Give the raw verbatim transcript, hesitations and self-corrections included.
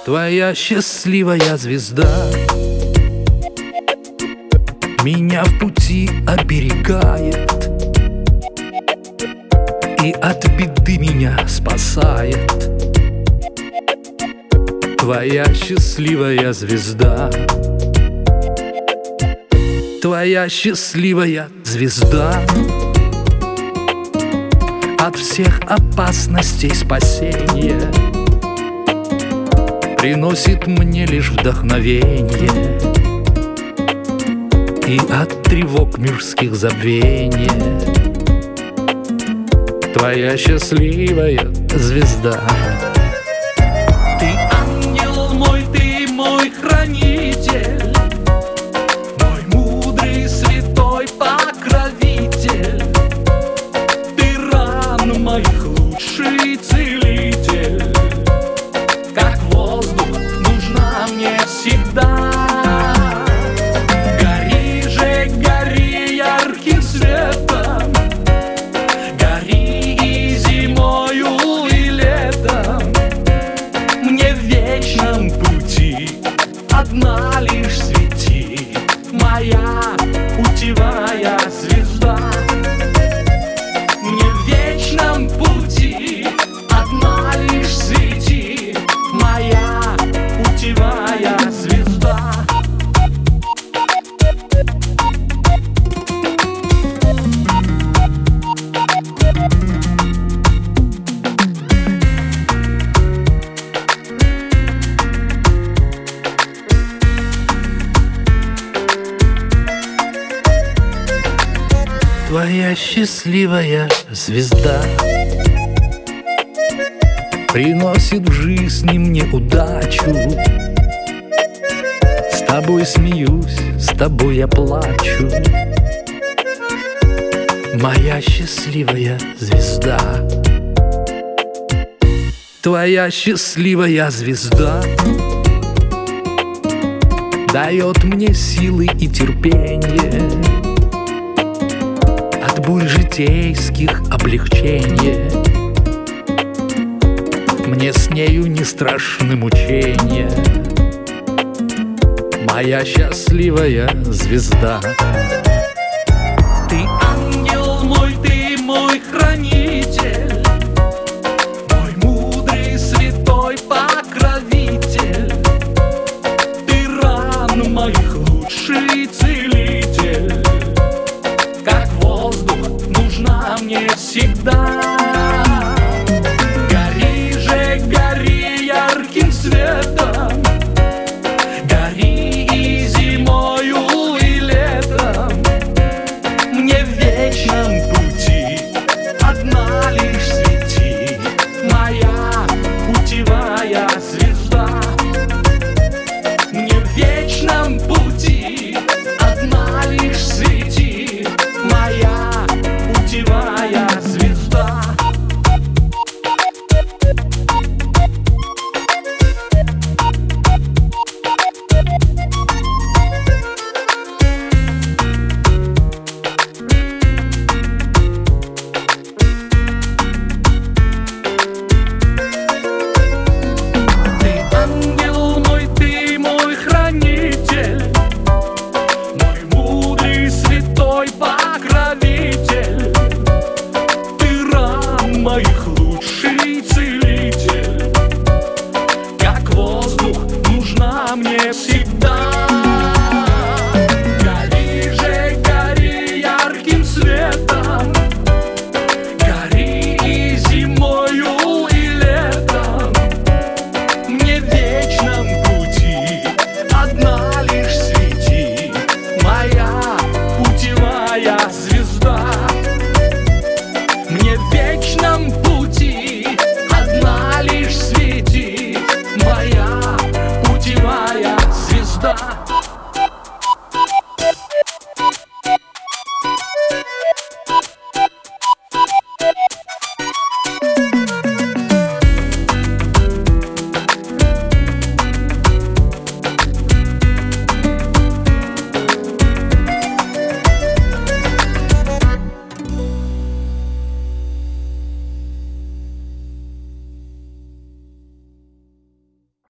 Твоя счастливая звезда меня в пути оберегает и от беды меня спасает. Твоя счастливая звезда, твоя счастливая звезда от всех опасностей спасение приносит мне лишь вдохновение и от тревог мирских забвения. Твоя счастливая звезда. Ты ангел мой, ты мой хранитель, мой мудрый святой покровитель. Ты ран моих лучший целитель, как воздух нужна мне всегда. Гори же, гори ярким светом, гори и зимою, и летом. Мне в вечном пути одна лишь свети, моя путевая звезда. Мне в вечном пути одна лишь свети, моя путевая звезда. Твоя счастливая звезда приносит в жизни мне удачу. С тобой смеюсь, с тобой я плачу. Моя счастливая звезда, твоя счастливая звезда дает мне силы и терпение, от бурь житейских облегчение. Мне с нею не страшны мучения. Моя счастливая звезда. Ты